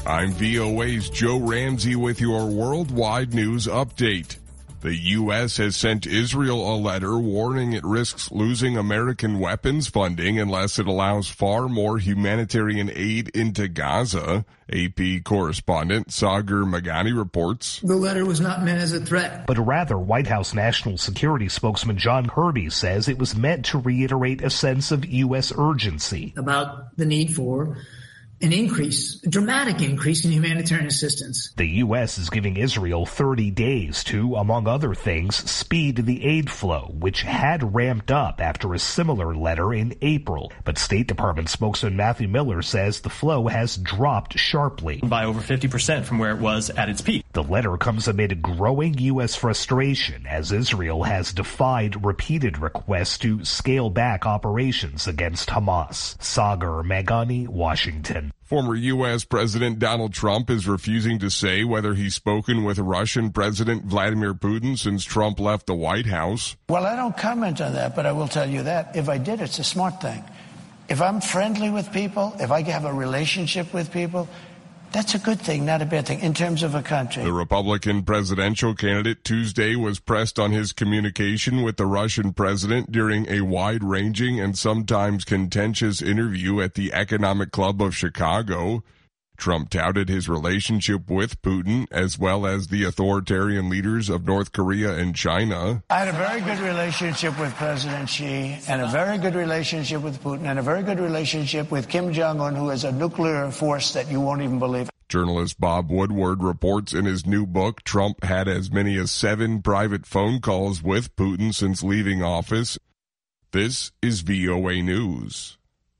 I'm VOA's Joe Ramsey with your worldwide news update. The U.S. has sent Israel a letter warning it risks losing American weapons funding unless it allows far more humanitarian aid into Gaza. AP correspondent Sagar Magani reports. The letter was not meant as a threat. But rather, White House National Security spokesman John Kirby says it was meant to reiterate a sense of U.S. urgency about the need for an increase, a dramatic increase in humanitarian assistance. The U.S. is giving Israel 30 days to, among other things, speed the aid flow, which had ramped up after a similar letter in April. But State Department spokesman Matthew Miller says the flow has dropped sharply. By over 50% from where it was at its peak. The letter comes amid growing U.S. frustration as Israel has defied repeated requests to scale back operations against Hamas. Sagar Magani, Washington. Former U.S. President Donald Trump is refusing to say whether he's spoken with Russian President Vladimir Putin since Trump left the White House. Well, I don't comment on that, but I will tell you that if I did, it's a smart thing. If I'm friendly with people, if I have a relationship with people, that's a good thing, not a bad thing, in terms of a country. The Republican presidential candidate Tuesday was pressed on his communication with the Russian president during a wide-ranging and sometimes contentious interview at the Economic Club of Chicago. Trump touted his relationship with Putin as well as the authoritarian leaders of North Korea and China. I had a very good relationship with President Xi and a very good relationship with Putin and a very good relationship with Kim Jong-un, who has a nuclear force that you won't even believe. Journalist Bob Woodward reports in his new book Trump had as many as 7 private phone calls with Putin since leaving office. This is VOA News.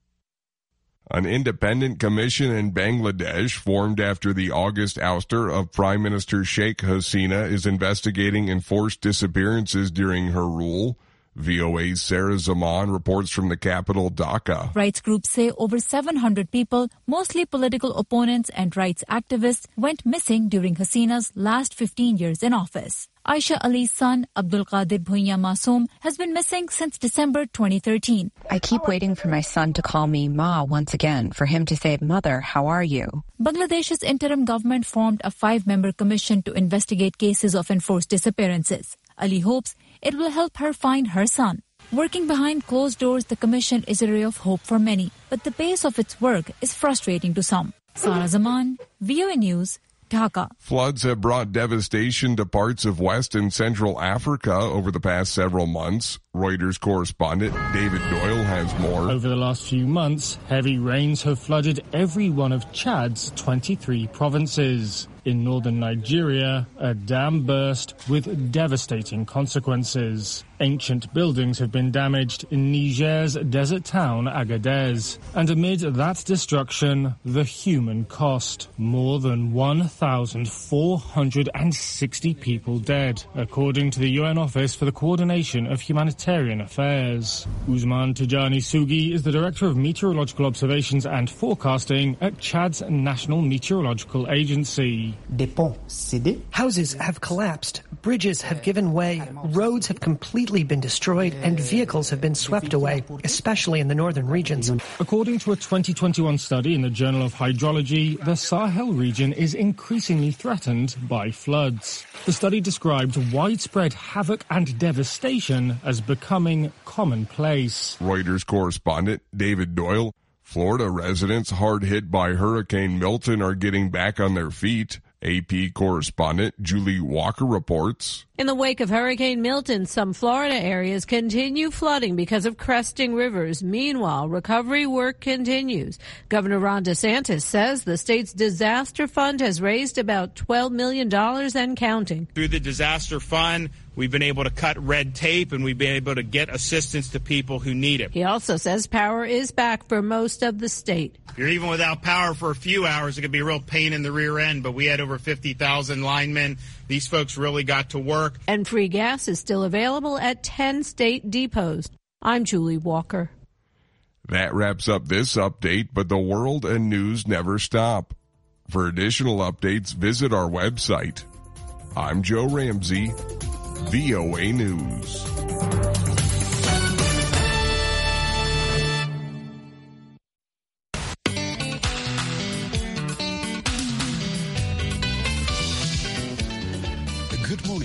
An independent commission in Bangladesh formed after the August ouster of Prime Minister Sheikh Hasina is investigating enforced disappearances during her rule. VOA's Sarah Zaman reports from the capital, Dhaka. Rights groups say over 700 people, mostly political opponents and rights activists, went missing during Hasina's last 15 years in office. Aisha Ali's son, Abdul Qadir Bhuiya Masoom, has been missing since December 2013. I keep waiting for my son to call me Ma once again, for him to say, Mother, how are you? Bangladesh's interim government formed a 5-member commission to investigate cases of enforced disappearances. Ali hopes it will help her find her son. Working behind closed doors, the commission is a ray of hope for many, but the pace of its work is frustrating to some. Sarah Zaman, VOA News, Dhaka. Floods have brought devastation to parts of West and Central Africa over the past several months. Reuters correspondent David Doyle has more. Over the last few months, heavy rains have flooded every one of Chad's 23 provinces. In northern Nigeria, a dam burst with devastating consequences. Ancient buildings have been damaged in Niger's desert town Agadez. And amid that destruction, the human cost. More than 1,460 people dead, according to the UN Office for the Coordination of Humanitarian Affairs. Usman Tijani Sugi is the Director of Meteorological Observations and Forecasting at Chad's National Meteorological Agency. Houses have collapsed, bridges have given way, roads have completely been destroyed, and vehicles have been swept away, especially in the northern regions. According to a 2021 study in the Journal of Hydrology, the Sahel region is increasingly threatened by floods. The study described widespread havoc and devastation as becoming commonplace. Reuters correspondent David Doyle. Florida residents hard hit by Hurricane Milton are getting back on their feet. AP correspondent Julie Walker reports. In the wake of Hurricane Milton, some Florida areas continue flooding because of cresting rivers. Meanwhile, recovery work continues. Governor Ron DeSantis says the state's disaster fund has raised about $12 million and counting. Through the disaster fund, we've been able to cut red tape and we've been able to get assistance to people who need it. He also says power is back for most of the state. If you're even without power for a few hours, it could be a real pain in the rear end, but we had over 50,000 linemen. These folks really got to work. And free gas is still available at 10 state depots. I'm Julie Walker. That wraps up this update, but the world and news never stop. For additional updates, visit our website. I'm Joe Ramsey, VOA News.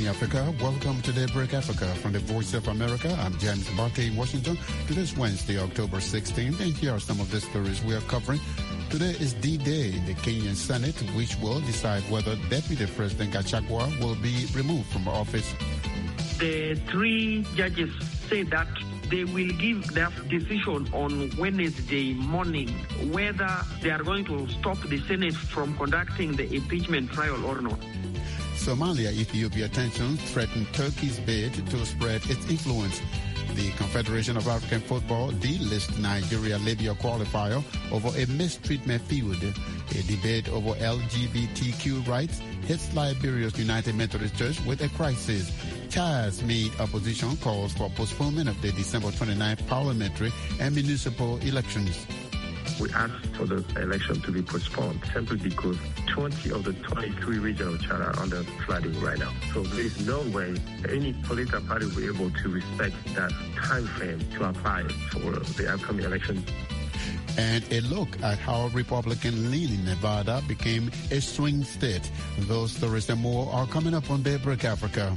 Africa. Welcome to Daybreak Africa from the Voice of America. I'm James Barkey in Washington. Today is Wednesday, October 16th, and here are some of the stories we are covering. Today is D-Day in the Kenyan Senate, which will decide whether Deputy President Gachagua will be removed from office. The three judges say that they will give their decision on Wednesday morning whether they are going to stop the Senate from conducting the impeachment trial or not. Somalia-Ethiopia tensions threaten Turkey's bid to spread its influence. The Confederation of African Football delisted Nigeria-Libya qualifier over a mistreatment feud. A debate over LGBTQ rights hits Liberia's United Methodist Church with a crisis. Chad's main opposition calls for postponement of the December 29th parliamentary and municipal elections. We asked for the election to be postponed simply because 20 of the 23 regions of Chad are under flooding right now. So there is no way any political party will be able to respect that time frame to apply for the upcoming elections. And a look at how Republican-leaning Nevada became a swing state. Those stories and more are coming up on Daybreak Africa.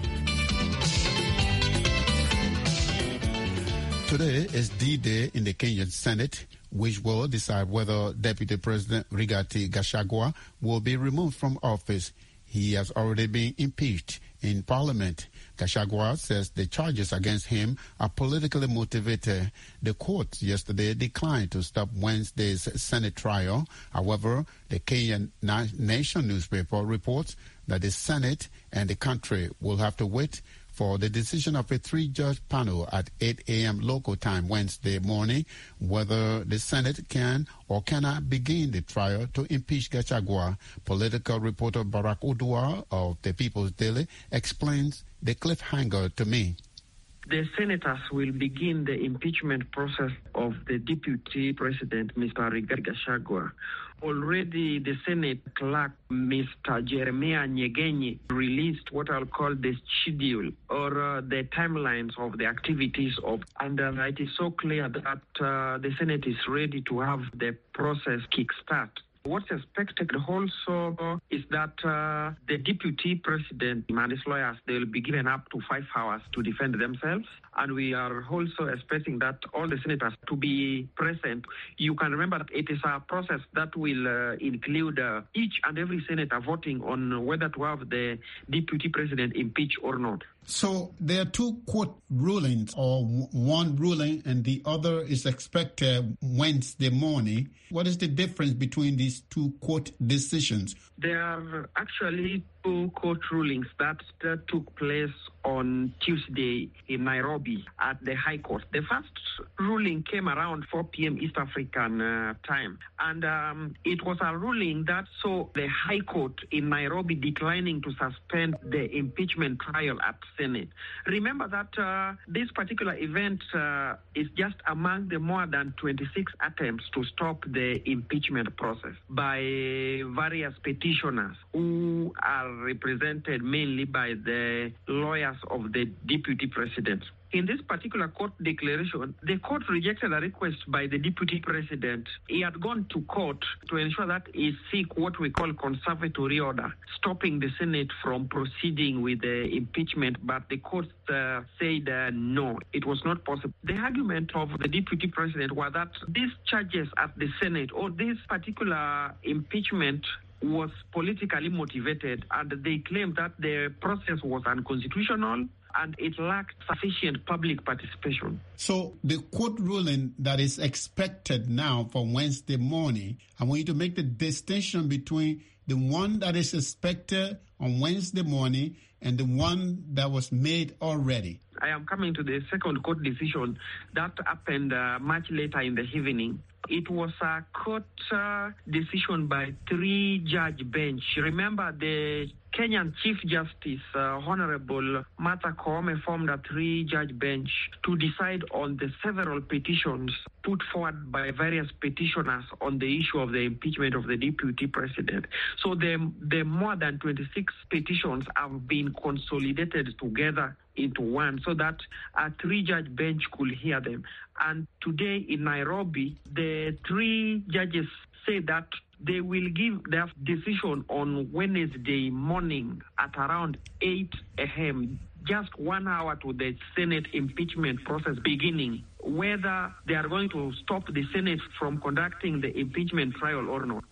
Today is D-Day in the Kenyan Senate, which will decide whether Deputy President Rigathi Gachagua will be removed from office. He has already been impeached in Parliament. Gachagua says the charges against him are politically motivated. The court yesterday declined to stop Wednesday's Senate trial. However, the Kenyan Nation newspaper reports that the Senate and the country will have to wait for the decision of a three-judge panel at 8 a.m. local time Wednesday morning, whether the Senate can or cannot begin the trial to impeach Gachagua. Political reporter Barack Udua of the People's Daily explains the cliffhanger to me. The senators will begin the impeachment process of the Deputy President, Mr. Rigathi Gachagua. Already the Senate clerk, Mr. Jeremiah Nyegenyi, released what I'll call the schedule or the timelines of the activities of, and it is so clear that the Senate is ready to have the process kickstart. What's expected also is that the Deputy President and his lawyers, they will be given up to 5 hours to defend themselves. And we are also expecting that all the senators to be present. You can remember that it is a process that will include each and every senator voting on whether to have the Deputy President impeached or not. So there are two court rulings, or one ruling and the other is expected Wednesday morning. What is the difference between these two court decisions? There are actually two court rulings that took place on Tuesday in Nairobi at the High Court. The first ruling came around 4 p.m. East African time. And it was a ruling that saw the High Court in Nairobi declining to suspend the impeachment trial at Senate. Remember that this particular event is just among the more than 26 attempts to stop the impeachment process by various petitioners who are represented mainly by the lawyers of the Deputy President. In this particular court declaration, the court rejected a request by the Deputy President. He had gone to court to ensure that he seek what we call conservatory order, stopping the Senate from proceeding with the impeachment, but the court said no, it was not possible. The argument of the Deputy President was that these charges at the Senate, or this particular impeachment, was politically motivated, and they claimed that the process was unconstitutional and it lacked sufficient public participation. So the court ruling that is expected now for Wednesday morning, I want you to make the distinction between the one that is expected on Wednesday morning and the one that was made already. I am coming to the second court decision that happened much later in the evening. It was a court decision by 3-judge bench. Remember, the Kenyan Chief Justice, Honorable Martha Koome, formed a 3-judge bench to decide on the several petitions put forward by various petitioners on the issue of the impeachment of the Deputy President. So the more than 26 petitions have been consolidated together into one so that a 3-judge bench could hear them. And today in Nairobi, the 3 judges say that they will give their decision on Wednesday morning at around 8 a.m., just 1 hour to the Senate impeachment process beginning, whether they are going to stop the Senate from conducting the impeachment trial or not.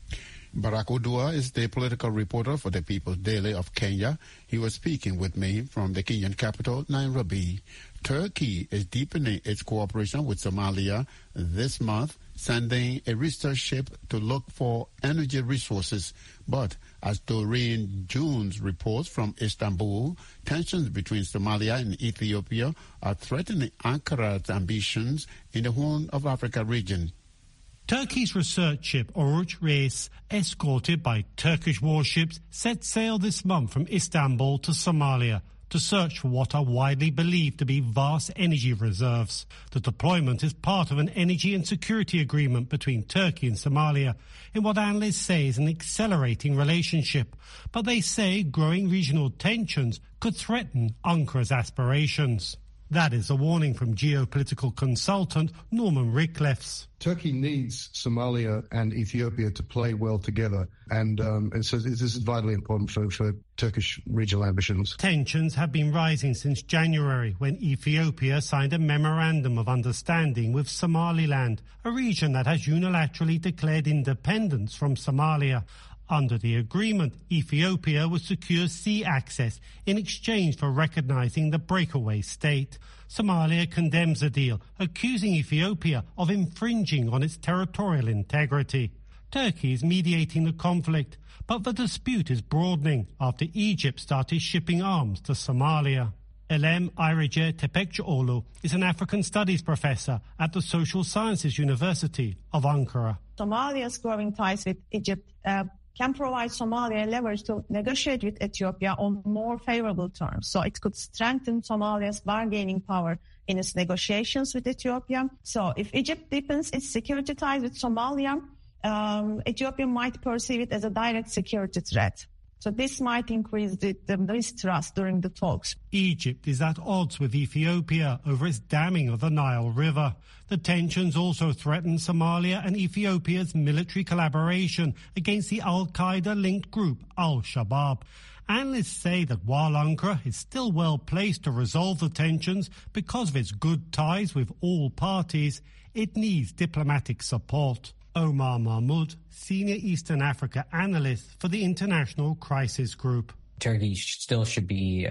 Barack Odua is the political reporter for the People's Daily of Kenya. He was speaking with me from the Kenyan capital, Nairobi. Turkey is deepening its cooperation with Somalia this month, sending a research ship to look for energy resources. But as Doreen Jones reports from Istanbul, tensions between Somalia and Ethiopia are threatening Ankara's ambitions in the Horn of Africa region. Turkey's research ship Oruç Reis, escorted by Turkish warships, set sail this month from Istanbul to Somalia to search for what are widely believed to be vast energy reserves. The deployment is part of an energy and security agreement between Turkey and Somalia in what analysts say is an accelerating relationship. But they say growing regional tensions could threaten Ankara's aspirations. That is a warning from geopolitical consultant Norman Rickliffs. Turkey needs Somalia and Ethiopia to play well together, and so this is vitally important for Turkish regional ambitions. Tensions have been rising since January, when Ethiopia signed a memorandum of understanding with Somaliland, a region that has unilaterally declared independence from Somalia. Under the agreement, Ethiopia would secure sea access in exchange for recognizing the breakaway state. Somalia condemns the deal, accusing Ethiopia of infringing on its territorial integrity. Turkey is mediating the conflict, but the dispute is broadening after Egypt started shipping arms to Somalia. Elem Ayrıca Tepekçioğlu is an African Studies professor at the Social Sciences University of Ankara. Somalia's growing ties with Egypt can provide Somalia leverage to negotiate with Ethiopia on more favorable terms. So it could strengthen Somalia's bargaining power in its negotiations with Ethiopia. So if Egypt deepens its security ties with Somalia, Ethiopia might perceive it as a direct security threat. So this might increase the mistrust during the talks. Egypt is at odds with Ethiopia over its damming of the Nile River. The tensions also threaten Somalia and Ethiopia's military collaboration against the al-Qaeda-linked group Al-Shabaab. Analysts say that while Ankara is still well placed to resolve the tensions because of its good ties with all parties, it needs diplomatic support. Omar Mahmoud, Senior Eastern Africa Analyst for the International Crisis Group. Turkey can still be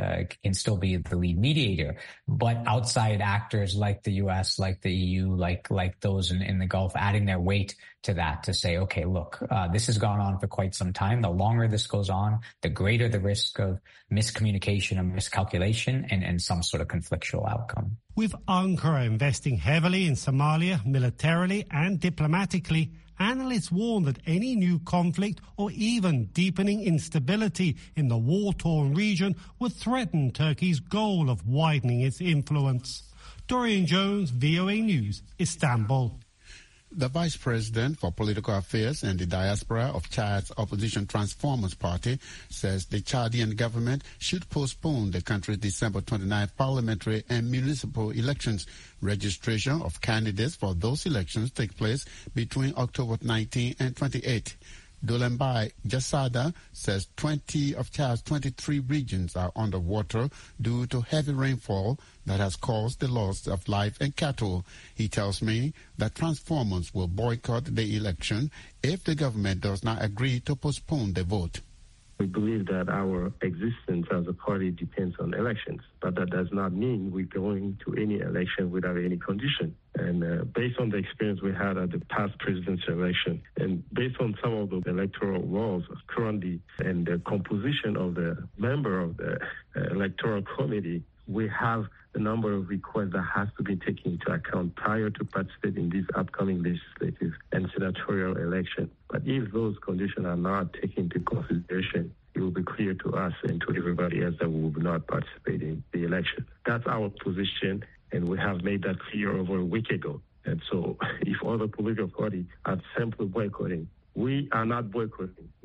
the lead mediator, but outside actors like the U.S., like the EU, like those in the Gulf, adding their weight to that to say, okay, look, this has gone on for quite some time. The longer this goes on, the greater the risk of miscommunication and miscalculation and some sort of conflictual outcome. With Ankara investing heavily in Somalia militarily and diplomatically, analysts warn that any new conflict or even deepening instability in the war-torn region would threaten Turkey's goal of widening its influence. Dorian Jones, VOA News, Istanbul. The Vice President for Political Affairs and the Diaspora of Chad's opposition Transformers Party says the Chadian government should postpone the country's December 29 parliamentary and municipal elections. Registration of candidates for those elections take place between October 19 and 28. Dolembai Jasada says 20 of Chad's 23 regions are underwater due to heavy rainfall that has caused the loss of life and cattle. He tells me that Transformers will boycott the election if the government does not agree to postpone the vote. We believe that our existence as a party depends on elections, but that does not mean we're going to any election without any condition. And based on the experience we had at the past presidential election, and based on some of the electoral laws currently and the composition of the member of the electoral committee, we have a number of requests that has to be taken into account prior to participating in this upcoming legislative and senatorial election. But if those conditions are not taken into consideration, it will be clear to us and to everybody else that we will not participate in the election. That's our position, and we have made that clear over a week ago. And so if other political parties are simply boycotting, we are not boycotting.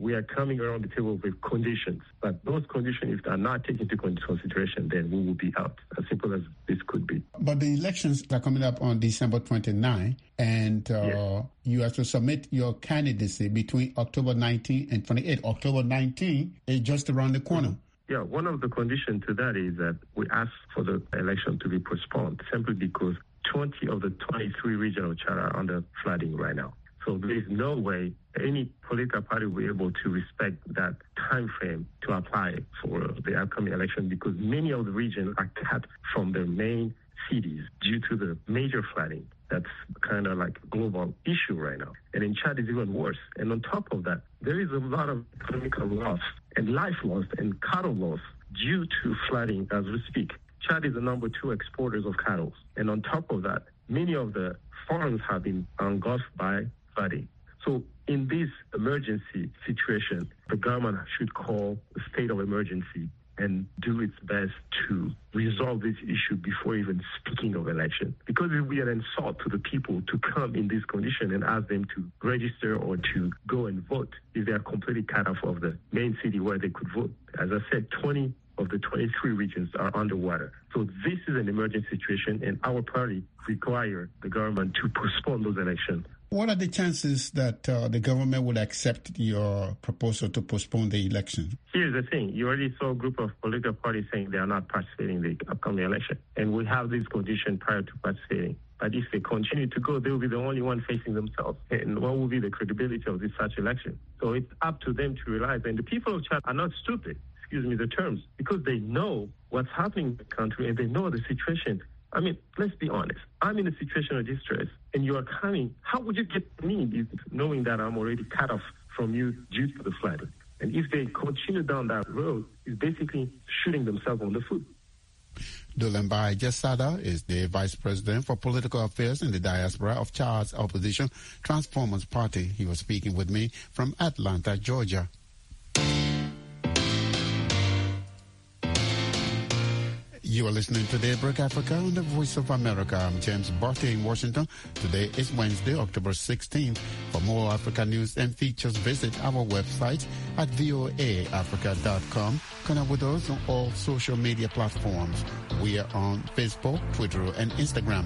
we are coming around the table with conditions. But those conditions, if they are not taken into consideration, then we will be out. As simple as this could be. But the elections are coming up on December 29, and you have to submit your candidacy between October 19 and 28. October 19 is just around the corner. Yeah, one of the conditions to that is that we ask for the election to be postponed simply because 20 of the 23 regional charter are under flooding right now. So there is no way any political party will be able to respect that time frame to apply for the upcoming election because many of the regions are cut from their main cities due to the major flooding. That's kind of like a global issue right now. And in Chad, it's even worse. And on top of that, there is a lot of economical loss and life loss and cattle loss due to flooding as we speak. Chad is the number 2 exporters of cattle. And on top of that, many of the farms have been engulfed by flooding. So in this emergency situation, the government should call a state of emergency and do its best to resolve this issue before even speaking of election. Because it will be an insult to the people to come in this condition and ask them to register or to go and vote if they are completely cut off of the main city where they could vote. As I said, 20 of the 23 regions are underwater. So this is an emergency situation, and our party require the government to postpone those elections. What are the chances that the government would accept your proposal to postpone the election? Here's the thing. You already saw a group of political parties saying they are not participating in the upcoming election. And we have this condition prior to participating. But if they continue to go, they will be the only one facing themselves. And what will be the credibility of this such election? So it's up to them to realize. And the people of Chad are not stupid, excuse me the terms, because they know what's happening in the country and they know the situation. I mean, let's be honest. I'm in a situation of distress, and you are coming. How would you get me knowing that I'm already cut off from you due to the flooding? And if they continue down that road, it's basically shooting themselves on the foot. Dulembai Jesada is the Vice President for Political Affairs in the diaspora of Chad's opposition Transformers Party. He was speaking with me from Atlanta, Georgia. You are listening to Daybreak Africa on the Voice of America. I'm James Barty in Washington. Today is Wednesday, October 16th. For more Africa news and features, visit our website at voaafrica.com. Connect with us on all social media platforms. We are on Facebook, Twitter, and Instagram.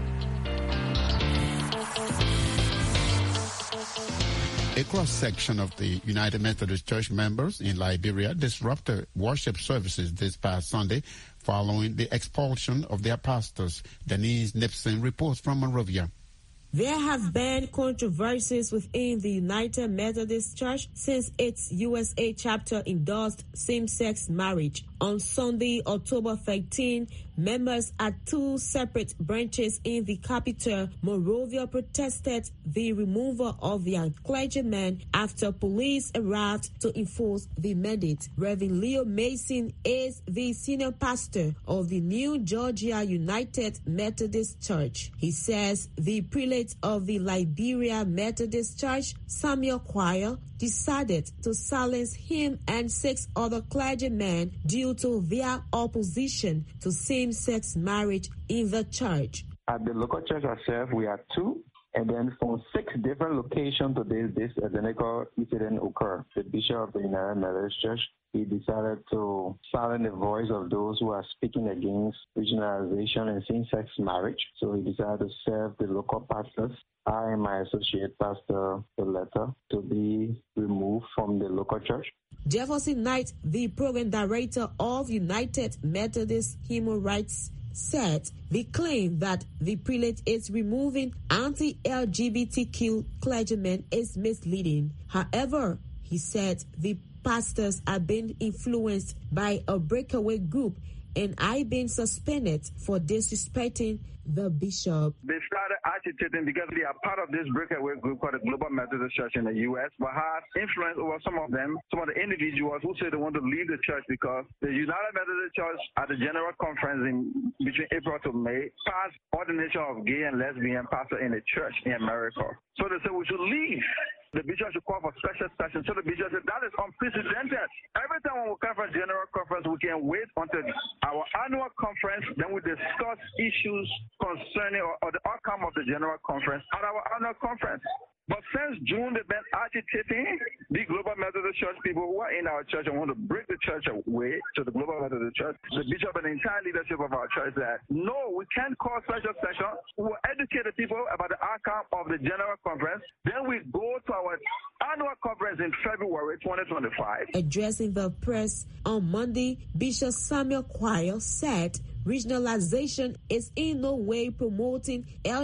A cross-section of the United Methodist Church members in Liberia disrupted worship services this past Sunday following the expulsion of their pastors. Denise Nipson reports from Monrovia. There have been controversies within the United Methodist Church since its USA chapter endorsed same-sex marriage. On Sunday, October 13, members at 2 separate branches in the capital, Monrovia, protested the removal of their clergyman after police arrived to enforce the mandate. Reverend Leo Mason is the senior pastor of the New Georgia United Methodist Church. He says the prelate of the Liberia Methodist Church, Samuel Quire, decided to silence him and 6 other clergymen due to their opposition to same-sex marriage in the church. At the local church itself, we are 2, and then from 6 different locations today, this identical incident occurred. The bishop of the United Methodist Church, he decided to silence the voice of those who are speaking against regionalization and same-sex marriage. So he decided to serve the local pastors. I and my associate pastor the letter to be removed from the local church. Jefferson Knight, the program director of United Methodist Human Rights, said the claim that the prelate is removing anti-LGBTQ clergymen is misleading. However, he said the pastors are being influenced by a breakaway group and are being suspended for disrespecting the bishop. They started agitating because they are part of this breakaway group called the Global Methodist Church in the U.S., but has influence over some of them, some of the individuals who say they want to leave the church because the United Methodist Church at the General Conference between April to May passed ordination of gay and lesbian pastor in the church in America. So they said we should leave. The bishop should call for special session. So the bishop said that is unprecedented. Every time when we come for a general conference, we can wait until our annual conference, then we discuss issues concerning or the outcome of the general conference at our annual conference. But since June, they've been agitating the Global Methodist Church people who are in our church and want to break the church away to the Global Methodist Church. The bishop and the entire leadership of our church said, no, we can't call special session. We will educate the people about the outcome of the General Conference. Then we go to our annual conference in February 2025. Addressing the press on Monday, Bishop Samuel Quayle said regionalization is in no way promoting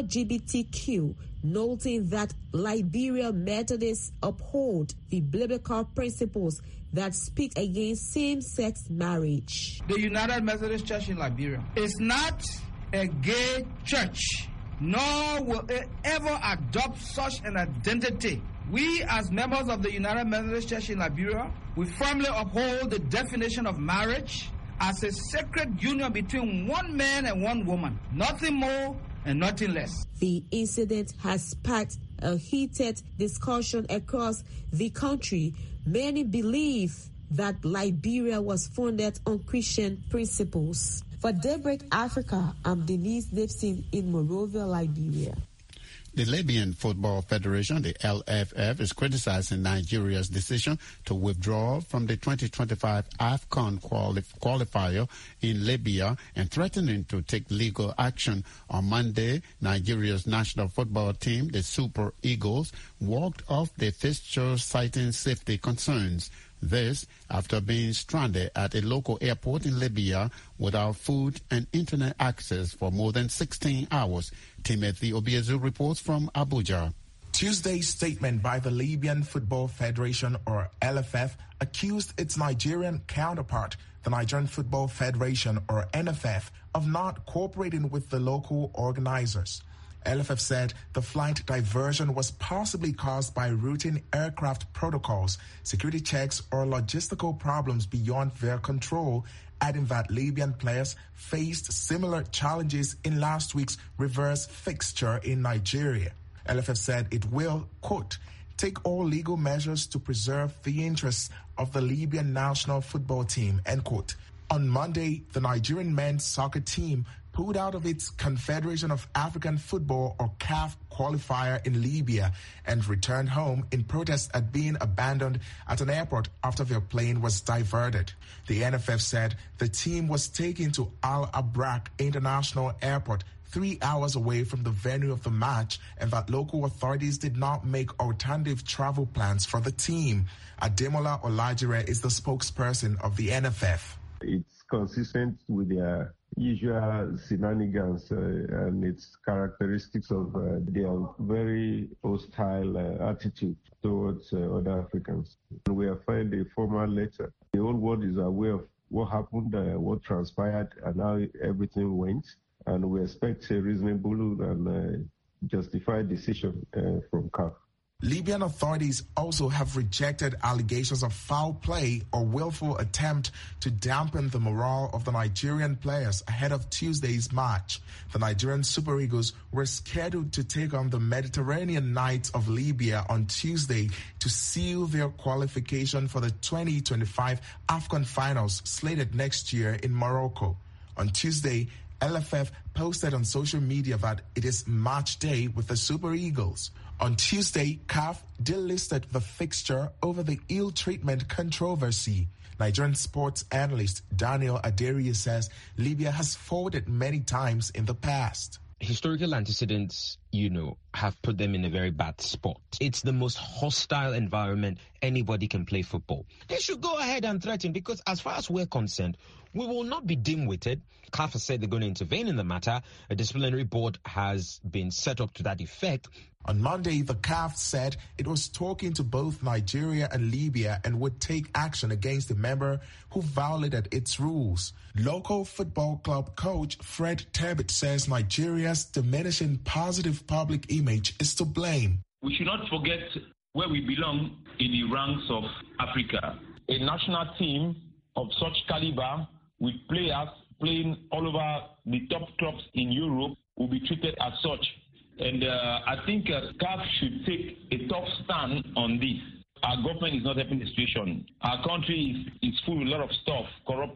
LGBTQ, noting that Liberia Methodists uphold the biblical principles that speak against same-sex marriage. The United Methodist Church in Liberia is not a gay church, nor will it ever adopt such an identity. We, as members of the United Methodist Church in Liberia, we firmly uphold the definition of marriage as a sacred union between one man and one woman, nothing more and nothing less. The incident has sparked a heated discussion across the country. Many believe that Liberia was founded on Christian principles. For Daybreak Africa, I'm Denise Nipson in Monrovia, Liberia. The Libyan Football Federation, the LFF, is criticizing Nigeria's decision to withdraw from the 2025 AFCON qualifier in Libya and threatening to take legal action. On Monday, Nigeria's national football team, the Super Eagles, walked off the fixture citing safety concerns. This after being stranded at a local airport in Libya without food and internet access for more than 16 hours. Timothy Obiezu reports from Abuja. Tuesday's statement by the Libyan Football Federation, or LFF, accused its Nigerian counterpart, the Nigerian Football Federation, or NFF, of not cooperating with the local organizers. LFF said the flight diversion was possibly caused by routine aircraft protocols, security checks, or logistical problems beyond their control, adding that Libyan players faced similar challenges in last week's reverse fixture in Nigeria. LFF said it will, quote, take all legal measures to preserve the interests of the Libyan national football team, end quote. On Monday, the Nigerian men's soccer team pulled out of its Confederation of African Football, or CAF, qualifier in Libya and returned home in protest at being abandoned at an airport after their plane was diverted. The NFF said the team was taken to Al Abrak International Airport, 3 hours away from the venue of the match, and that local authorities did not make alternative travel plans for the team. Ademola Olajire is the spokesperson of the NFF. It's consistent with their usual shenanigans and its characteristics of their very hostile attitude towards other Africans. We have filed a formal letter. The whole world is aware of what happened, what transpired, and how everything went. And we expect a reasonable and justified decision from CAF. Libyan authorities also have rejected allegations of foul play or willful attempt to dampen the morale of the Nigerian players ahead of Tuesday's match. The Nigerian Super Eagles were scheduled to take on the Mediterranean Knights of Libya on Tuesday to seal their qualification for the 2025 AFCON finals slated next year in Morocco. On Tuesday, LFF posted on social media that it is match day with the Super Eagles. On Tuesday, CAF delisted the fixture over the ill treatment controversy. Nigerian sports analyst Daniel Aderiyi says Libya has folded many times in the past. Historical antecedents, have put them in a very bad spot. It's the most hostile environment anybody can play football. They should go ahead and threaten, because as far as we're concerned, we will not be dim-witted. CAF has said they're going to intervene in the matter. A disciplinary board has been set up to that effect. On Monday, the CAF said it was talking to both Nigeria and Libya and would take action against the member who violated its rules. Local football club coach Fred Tebbit says Nigeria's diminishing positive public image is to blame. We should not forget where we belong in the ranks of Africa. A national team of such caliber with players playing all over the top clubs in Europe will be treated as such. And I think CAF should take a tough stand on this. Our government is not helping the situation. Our country is full of a lot of stuff,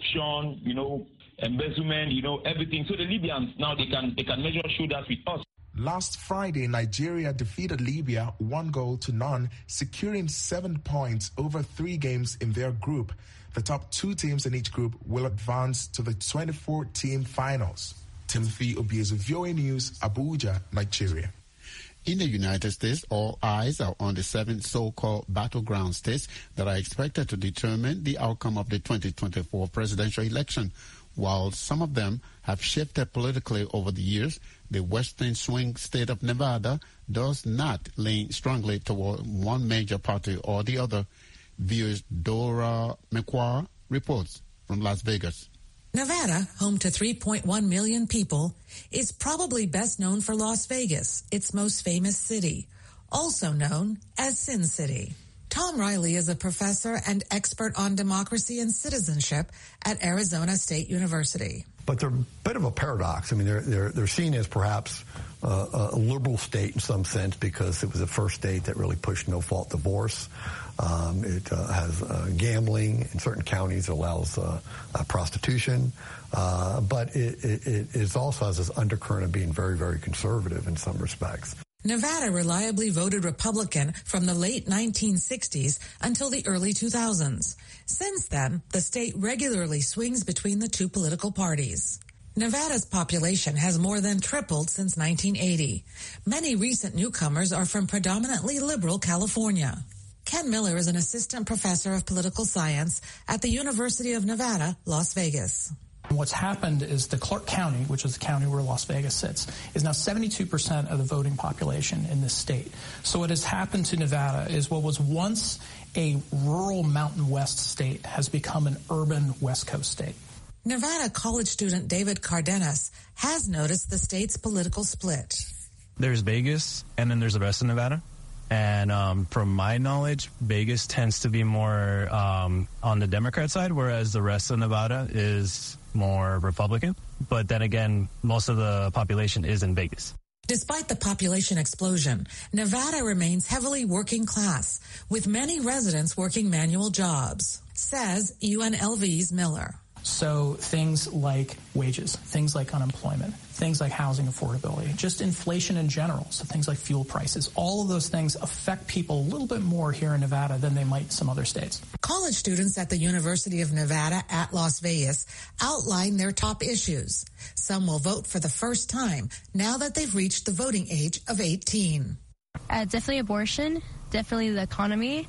corruption, embezzlement, everything. So the Libyans now they can measure shoulders with us. Last Friday, Nigeria defeated Libya 1-0-0, securing 7 points over 3 games in their group. The top 2 teams in each group will advance to the 24-team finals. Timothy Obiezu, VOA News, Abuja, Nigeria. In the United States, all eyes are on the 7 so-called battleground states that are expected to determine the outcome of the 2024 presidential election. While some of them have shifted politically over the years, the western swing state of Nevada does not lean strongly toward one major party or the other. VOA's Dora McQuarrie reports from Las Vegas. Nevada, home to 3.1 million people, is probably best known for Las Vegas, its most famous city, also known as Sin City. Tom Riley is a professor and expert on democracy and citizenship at Arizona State University. But they're a bit of a paradox. I mean, they're seen as perhaps a liberal state in some sense because it was the first state that really pushed no-fault divorce. It has gambling in certain counties. It allows prostitution. But it also has this undercurrent of being very, very conservative in some respects. Nevada reliably voted Republican from the late 1960s until the early 2000s. Since then, the state regularly swings between the 2 political parties. Nevada's population has more than tripled since 1980. Many recent newcomers are from predominantly liberal California. Ken Miller is an assistant professor of political science at the University of Nevada, Las Vegas. What's happened is the Clark County, which is the county where Las Vegas sits, is now 72% of the voting population in this state. So what has happened to Nevada is what was once a rural Mountain West state has become an urban West Coast state. Nevada college student David Cardenas has noticed the state's political split. There's Vegas, and then there's the rest of Nevada. And from my knowledge, Vegas tends to be more on the Democrat side, whereas the rest of Nevada is more Republican. But then again, most of the population is in Vegas. Despite the population explosion, Nevada remains heavily working class, with many residents working manual jobs, says UNLV's Miller. So things like wages, things like unemployment, things like housing affordability, just inflation in general, so things like fuel prices, all of those things affect people a little bit more here in Nevada than they might in some other states. College students at the University of Nevada at Las Vegas outline their top issues. Some will vote for the first time now that they've reached the voting age of 18. Definitely abortion, definitely the economy,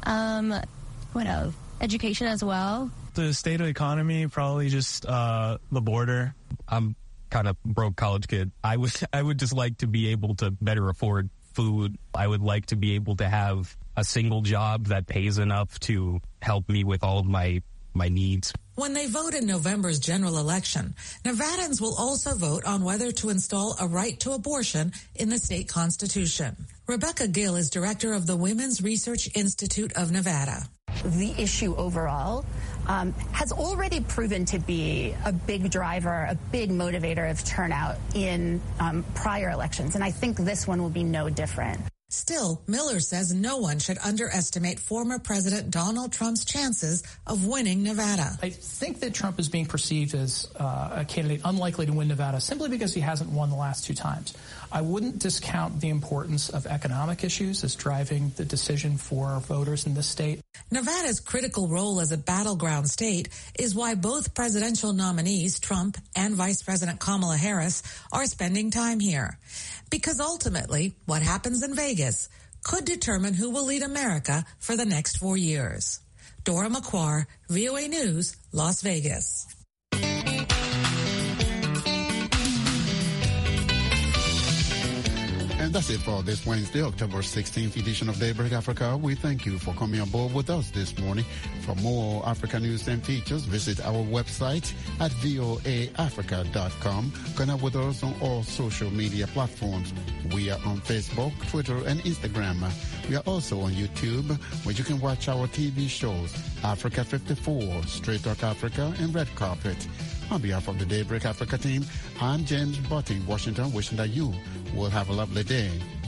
what else? Education as well. The state of the economy, probably just the border. I'm kind of broke college kid. I would just like to be able to better afford food. I would like to be able to have a single job that pays enough to help me with all of my needs. When they vote in November's general election, Nevadans will also vote on whether to install a right to abortion in the state constitution. Rebecca Gill is director of the Women's Research Institute of Nevada. The issue overall has already proven to be a big driver, a big motivator of turnout in prior elections, and I think this one will be no different. Still, Miller says no one should underestimate former President Donald Trump's chances of winning Nevada. I think that Trump is being perceived as a candidate unlikely to win Nevada simply because he hasn't won the last 2 times. I wouldn't discount the importance of economic issues as driving the decision for voters in this state. Nevada's critical role as a battleground state is why both presidential nominees, Trump and Vice President Kamala Harris, are spending time here. Because ultimately, what happens in Vegas could determine who will lead America for the next 4 years. Dora McQuarrie, VOA News, Las Vegas. And that's it for this Wednesday, October 16th edition of Daybreak Africa. We thank you for coming on board with us this morning. For more Africa news and features, visit our website at voaafrica.com. Connect with us on all social media platforms. We are on Facebook, Twitter, and Instagram. We are also on YouTube, where you can watch our TV shows, Africa 54, Straight Talk Africa, and Red Carpet. On behalf of the Daybreak Africa team, I'm James Butty, Washington, wishing that you will have a lovely day.